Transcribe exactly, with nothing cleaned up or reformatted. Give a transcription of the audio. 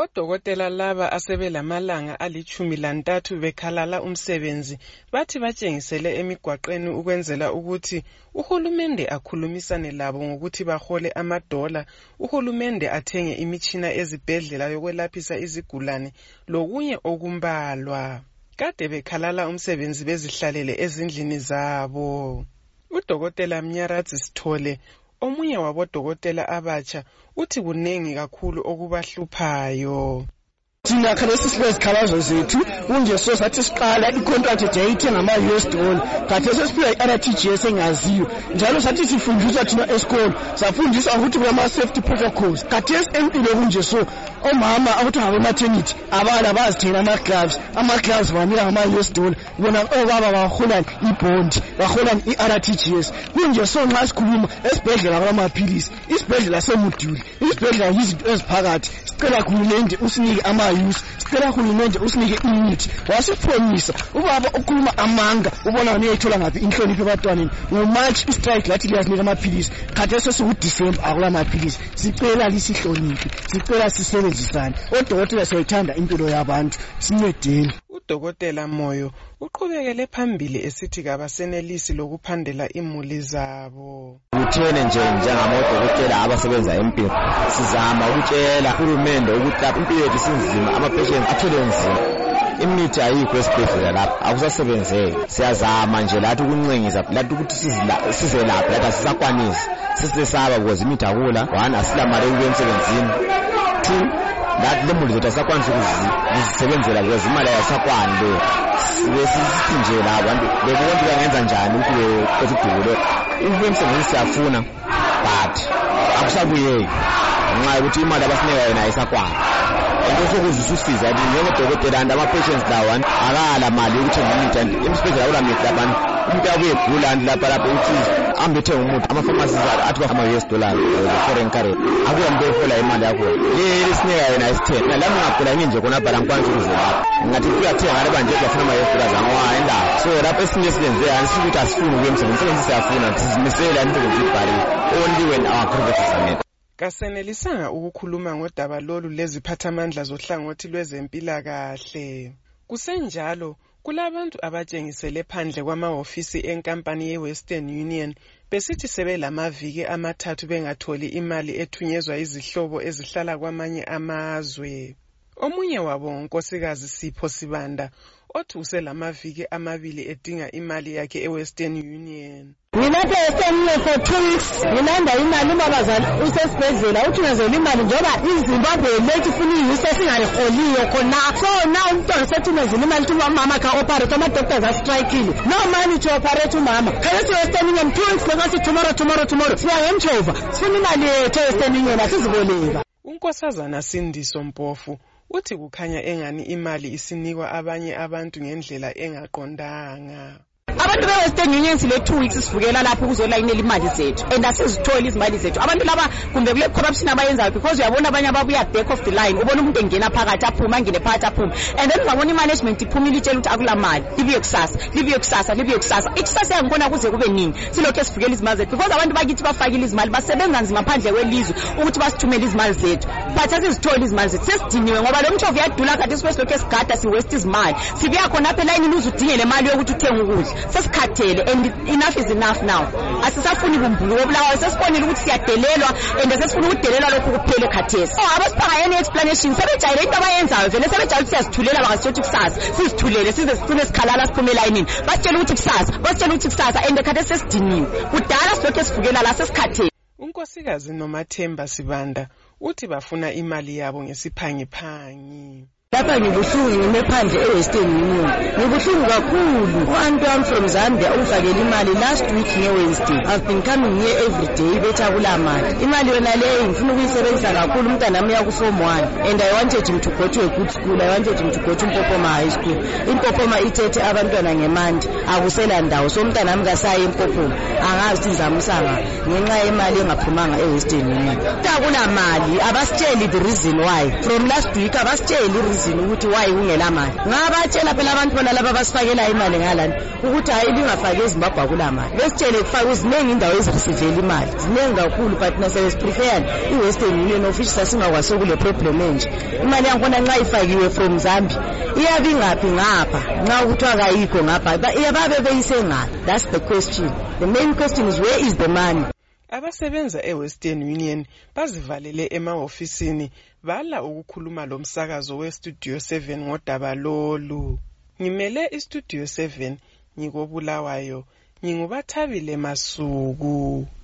Odokotela laba asebelamalanga alichumi lantathu bekhalala umsebenzi bathi batshengisele emigwaqeni ukwenzela ukuthi uhulumende akhulumisane labo ngokuthi bahole amadola, uhulumende athenge imitshina ezibhedlela yokwelaphisa izigulane lokunye okumbalwa. Kade bekhalala umsebenzi bezihlalele ezindlini zabo. Udokotela Mnyaradzi Sithole, omunye wabodokotela abatsha, uthi kunengi kakhulu okubahluphayo. Thina khalesi silezikhalazo zethu kunje so sathi siqala icontract ejayithenga ama-U S dollar kade sesiphiwa i-R T G S engaziyo njalo sathi sifundiswa thina esikolo safundiswa ukuthi kulama-safety protocols kade empilo kunje so omama ukuthi ngabe-maternity abala bazithengela ama-gloves ama-gloves banika ngama-U S dollar bona obaba bahola ibhondi bahola i-R T G S kunje so nxa sikhuluma esibhedlela kulamaphilisi isibhedlela semuduli isibhedlela yizinto eziphakathi sicela kuhulumende usinike ama sicela uhulumende usinike imithi wasiphonisa ubaba ukhuluma amanga ubona uneyithola ngaphi inhlonipho ebantwaneni ngoMarch istrike lathi liyazinika amaphilisi kade sesikuDisemba akula maphilisi sicela lisihloniphe sicela sisebenzisane odokotela siyayithanda impilo yabantu sincedeni. Udokotela Moyo uqhubekele phambili esithi kabasenelisi lokuphandela imuli zabo. Uthene nje njengamodokotela abasebenza empilo sizama ukutshela uhulumende ukuthi impilo yethu sinzima ama-patients athole nzima imithi ayikho esibhedlela lapha akusasebenzeki siyazama nje lathi ukuncengisa lathi ukuthi sizelaphe lathi asisakwanisi sisesaba because imithi akula one asilamali yokuya emsebenzini two lathi lemuli zethu asisakwanisi ukuzisebenzela because imali ayisakwani leyo besithi nje la abantu bebonke bangenza njani ukuthi besidukule ukuya emsebenzini siyafuna but akusabuyeki ngenxa yokuthi imali abasinika yona ayisakwani. Into sokuzisa usiza ukuthi njengedokotela and ama-patients lawa akala mali yokuthenga imithi and emsibhedlela akula mithi laphana umuntu abuye egula and lapha lapha ukuthi ahambe ethenga umuthi ama-pharmacies athi bafama-U S dollars foreign currency akuyo muntu ehola imali yakhona le lisinika yona ayisithenga nalami ngagula nginje khonapha la ngikwanisa ukuzela ngathi kuyathenga ngale banje kuyafuna ama-U S dollars angowa endawo so lapho esinye esibenzeka anisithi ukuthi asifuni ukuya emsebenzini umsebenzi siyafuna sizimisele imisebenzi ibhaliwe only when our privileges are met. Kasenelisanga ukukhuluma ngodaba lolu leziphathamandla zohlangothi lwezempilakahle. Kusenjalo kulabantu abatshengisele phandle kwamahofisi enkampani ye-Western Union besithi sebelamaviki amathathu bengatholi imali ethunyezwa izihlobo ezihlala kwamanye amazwe. Omunye wabo uNkosikazi Sipho Sibanda othi uselamaviki amabili edinga imali yakhe e-Western Union. Mina ke esemle for two weeks ngilanda imali umabazali usesibhedlela uthungezela imali njengoba iZimbabwe lethu funa iyuse singaliholiyo khona so now umntwana sethumezela imali kuba mama ka operate ama doctors are striking no money to operate umama khayethi Western Union two weeks ngasi tomorrow tomorrow tomorrow siyangemchova sifuna imali yethu Western Union asiziboleka. uNkosazana Sindiso Mpofu uthi kukhanya engani imali isinikwa abanye abantu ngendlela engaqondanga. Abantu be-Western Union sile two weeks sivukela lapho kuzolayinela imali zethu and asizithola izimali zethu abantu laba kumbe kule corruption abayenzayo because uyabona abanye ababuya back of the line ubona umuntu engena phakathi aphuma angene phakathi aphuma and then uzabona imanagement iphumile itshela ukuthi akula mali libuye kusasa libuye kusasa libuye kusasa ikusasa yangibona kuze kube nini silokhu esivukela izimali zethu because abantu bakithi bafakile izimali basebenza nzima phandle kwelizwe ukuthi basithumele izimali zethu but asizithola izimali zethu sesidiniwe ngoba lo mthovu yadula kade sibesilokhu esigada siwest izimali sibuya khona apha elayinini uzudingele imali yokuthi uthenge ukudla sesikhathele and enough is enough now asisafuni kumbulo wobulawayo sesibonile ukuthi siyadelelwa and sesifuna ukudelelwa lokhu kuphele khathesi oh abasipha any explanation sebejayele into abayenzayo vele sebejayele siyazithulela bangasithi kusasa sizithulele size sicine sikhalala siphumela elayinini basitshela ukuthi kusasa basitshela ukuthi kusasa and khathesi sesidiniwe kudala silokhu esivukela la sesikhathele. uNkosikazi Nomathemba Sibanda uthi bafuna imali yabo ngesiphangiphangi. Lapha ngibuhlungu ngimephandle e-Western Union ngibuhlungu kakhulu u-Antoine from Zambia ufakele imali last week nge-Wednesday I've been coming here every day betha kula mali imali yona leyo ngifuna ukuyisebenzisa kakhulu umntana wami uya ku form one and I wanted him to go to a good school I wanted him to go to Mpopoma High School. Impopoma ithethe abantwana ngemandi akusela ndawo so umntana wami kasayi eMpopoma angazi sizamsanga ngenxa yemali engaphumanga e-Western Union. Kula mali abasitsheli the reason why from last week abasitsheli reason reason ukuthi why kungela mali. Ngabatshela phela abantu bona laba basifakela imali ngalani ukuthi hayi lingafaki eZimbabwe kula mali. Besitshele kufaka izinengi indawo ezirisivela imali. Zinengi kakhulu but nasebenza prefer iWestern Union of which sasingakwaso kule problem enje. Imali yakhona nxa ifakiwe from Zambia iyabi ngaphi ngapha nxa ukuthi akayikho ngapha iyababe beyise ngaphi. That's the question. The main question is where is the money? Abasebenza eWestern Union bazivalele emahofisini bala ukukhuluma lomsakazo weStudio seven ngodaba lolu. Ngimele iStudio seven ngikobulawayo, ngingubathabile Masuku.